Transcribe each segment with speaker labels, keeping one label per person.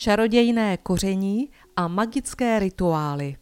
Speaker 1: čarodějné koření a magické rituály.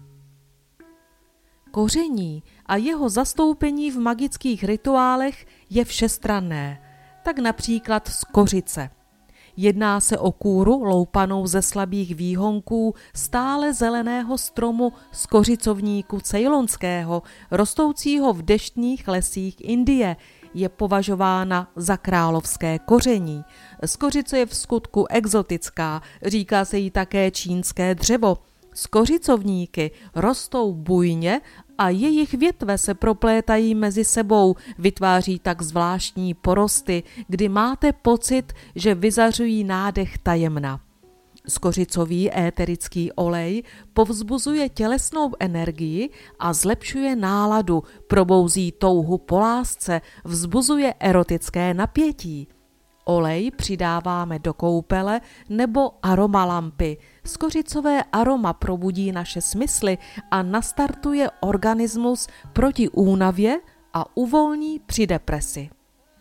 Speaker 1: Koření a jeho zastoupení v magických rituálech je všestranné, tak například z kořice. Jedná se o kůru loupanou ze slabých výhonků stále zeleného stromu z kořicovníku ceylonského, rostoucího v deštných lesích Indie. Je považována za královské koření. Z kořice je vskutku exotická, říká se jí také čínské dřevo. Skořicovníky rostou bujně a jejich větve se proplétají mezi sebou, vytváří tak zvláštní porosty, kdy máte pocit, že vyzařují nádech tajemna. Skořicový éterický olej povzbuzuje tělesnou energii a zlepšuje náladu, probouzí touhu po lásce, vzbuzuje erotické napětí. Olej přidáváme do koupele nebo aromalampy. Skořicové aroma probudí naše smysly a nastartuje organismus proti únavě a uvolní při depresi.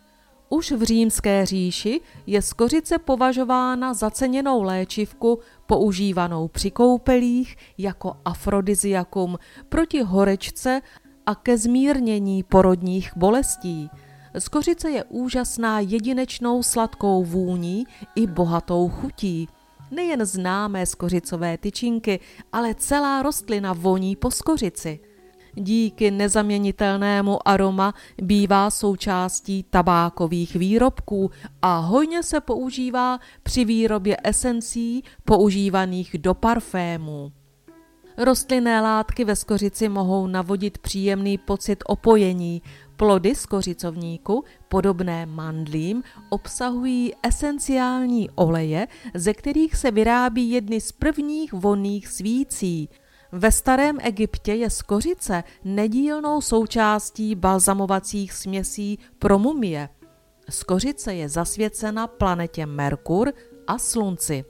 Speaker 1: Už v římské říši je skořice považována za ceněnou léčivku používanou při koupelích jako afrodiziakum proti horečce a ke zmírnění porodních bolestí. Skořice je úžasná jedinečnou sladkou vůní i bohatou chutí. Nejen známé skořicové tyčinky, ale celá rostlina voní po skořici. Díky nezaměnitelnému aroma bývá součástí tabákových výrobků a hojně se používá při výrobě esencí používaných do parfémů. Rostlinné látky ve skořici mohou navodit příjemný pocit opojení. Plody skořicovníku, podobné mandlím, obsahují esenciální oleje, ze kterých se vyrábí jedny z prvních vonných svící. Ve starém Egyptě je skořice nedílnou součástí balzamovacích směsí pro mumie. Skořice je zasvěcena planetě Merkur a Slunci.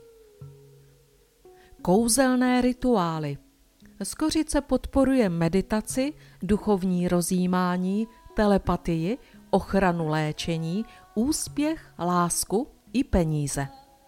Speaker 1: Kouzelné rituály. Skořice podporuje meditaci, duchovní rozjímání, telepatii, ochranu léčení, úspěch, lásku i peníze.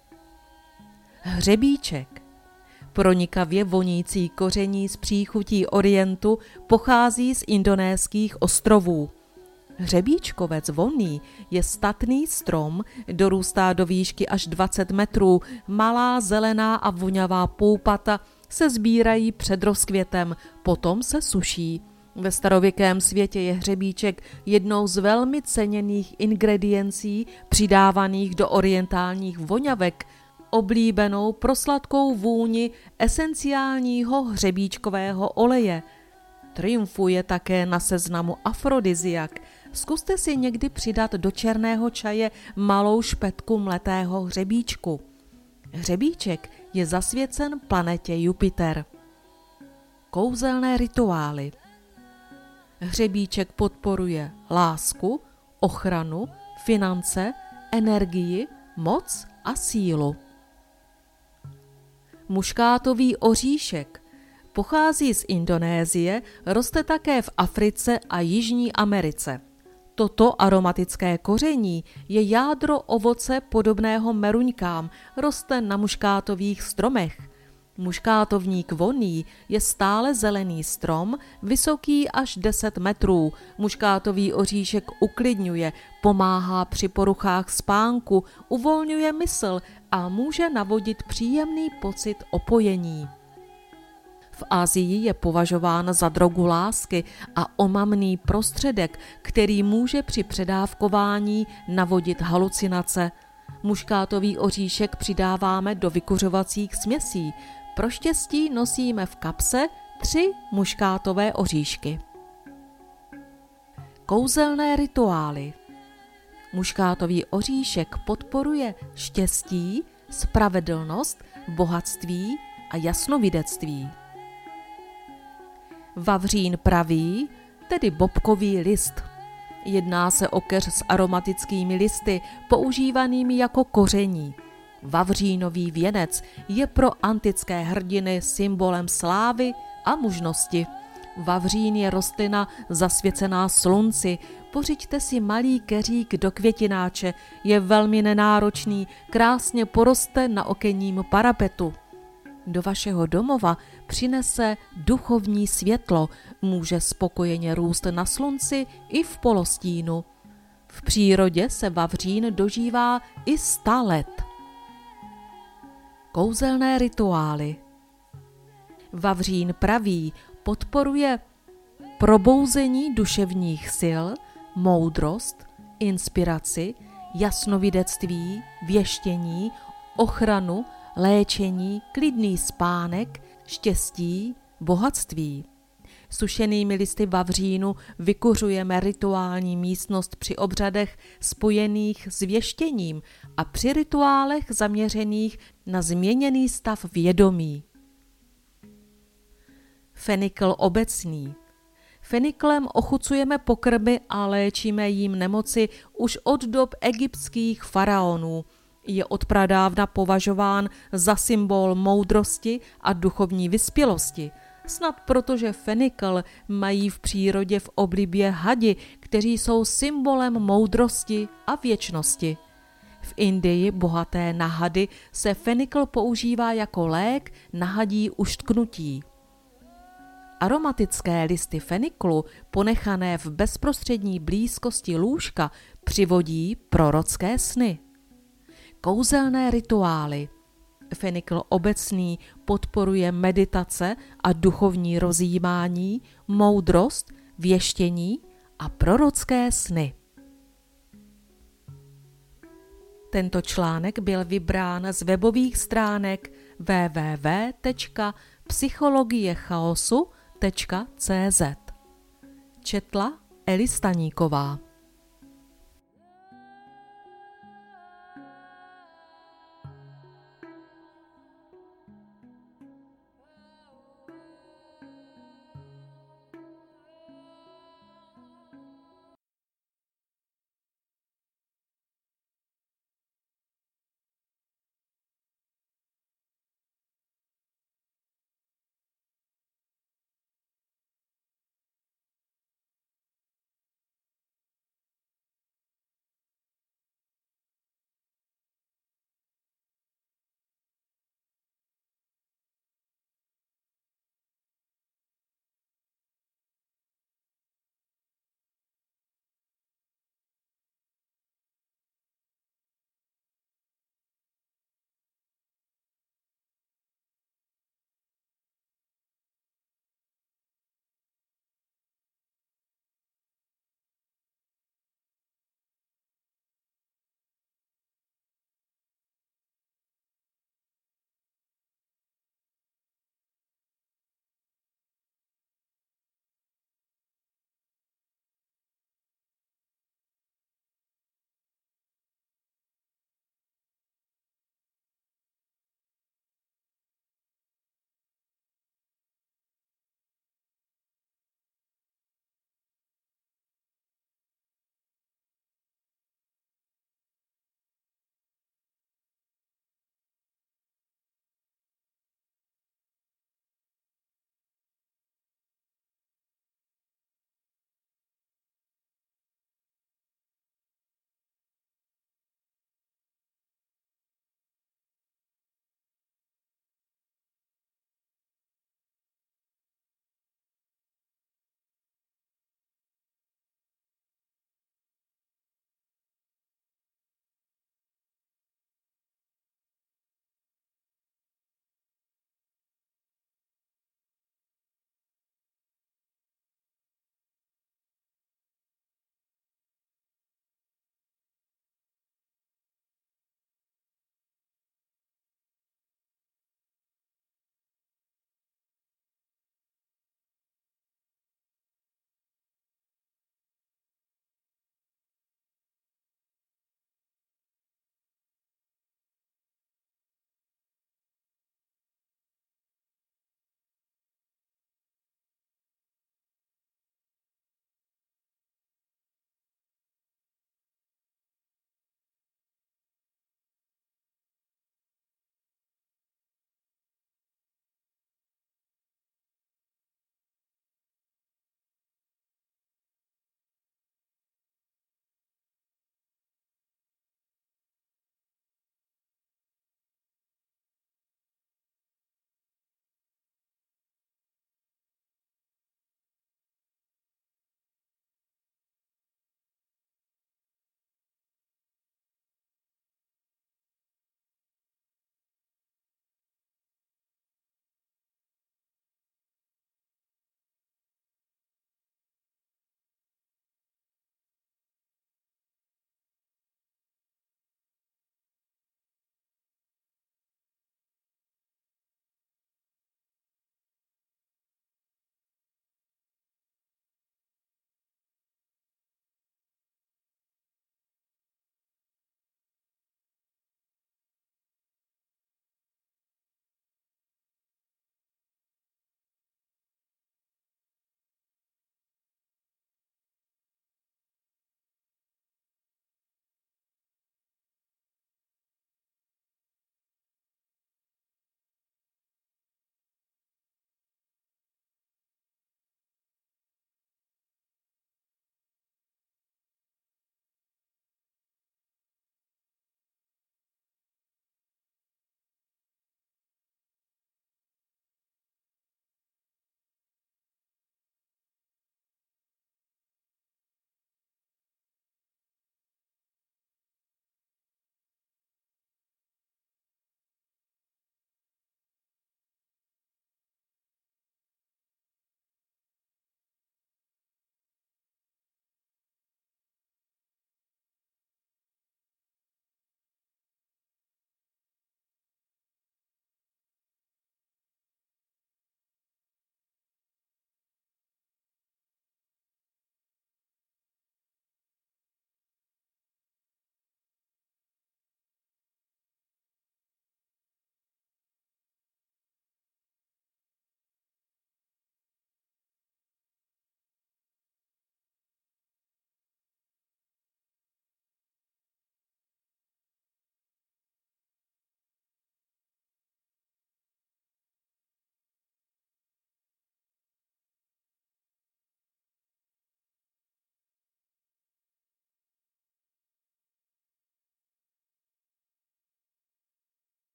Speaker 1: Hřebíček. Pronikavě vonící koření z příchutí Orientu pochází z indonéských ostrovů. Hřebíčkovec vonný je statný strom, dorůstá do výšky až 20 metrů, malá zelená a vonavá poupata se sbírají před rozkvětem, potom se suší. Ve starověkém světě je hřebíček jednou z velmi ceněných ingrediencí přidávaných do orientálních voňavek, oblíbenou pro sladkou vůni esenciálního hřebíčkového oleje. Triumfuje také na seznamu afrodiziak. Zkuste si někdy přidat do černého čaje malou špetku mletého hřebíčku. Hřebíček je zasvěcen planetě Jupiter. Kouzelné rituály. Hřebíček podporuje lásku, ochranu, finance, energii, moc a sílu. Muškátový oříšek pochází z Indonésie, roste také v Africe a Jižní Americe. Toto aromatické koření je jádro ovoce podobného meruňkám, roste na muškátových stromech. Muškátovník vonný je stále zelený strom, vysoký až 10 metrů. Muškátový oříšek uklidňuje, pomáhá při poruchách spánku, uvolňuje mysl a může navodit příjemný pocit opojení. V Asii je považován za drogu lásky a omamný prostředek, který může při předávkování navodit halucinace. Muškátový oříšek přidáváme do vykuřovacích směsí. Pro štěstí nosíme v kapse 3 muškátové oříšky. Kouzelné rituály. Muškátový oříšek podporuje štěstí, spravedlnost, bohatství a jasnovidectví. Vavřín pravý, tedy bobkový list. Jedná se o keř s aromatickými listy, používanými jako koření. Vavřínový věnec je pro antické hrdiny symbolem slávy a mužnosti. Vavřín je rostlina zasvěcená slunci. Pořiďte si malý keřík do květináče, je velmi nenáročný, krásně poroste na okenním parapetu. Do vašeho domova přinese duchovní světlo, může spokojeně růst na slunci i v polostínu. V přírodě se vavřín dožívá i 100 let. Kouzelné rituály. Vavřín pravý podporuje probouzení duševních sil, moudrost, inspiraci, jasnovidectví, věštění, ochranu, léčení, klidný spánek, štěstí, bohatství. Sušenými listy vavřínu vykuřujeme rituální místnost při obřadech spojených s věštěním a při rituálech zaměřených na změněný stav vědomí. Fenikl obecný. Feniklem ochucujeme pokrmy a léčíme jím nemoci už od dob egyptských faraonů. Je od pradávna považován za symbol moudrosti a duchovní vyspělosti. Snad protože fenikl mají v přírodě v oblibě hadi, kteří jsou symbolem moudrosti a věčnosti. V Indii bohaté na hady se fenikl používá jako lék na hadí uštknutí. Aromatické listy feniklu, ponechané v bezprostřední blízkosti lůžka, přivodí prorocké sny. Kouzelné rituály. Fenikl obecný podporuje meditace a duchovní rozjímání, moudrost, věštění a prorocké sny. Tento článek byl vybrán z webových stránek www.psychologiechaosu.cz. Četla Eli Staníková.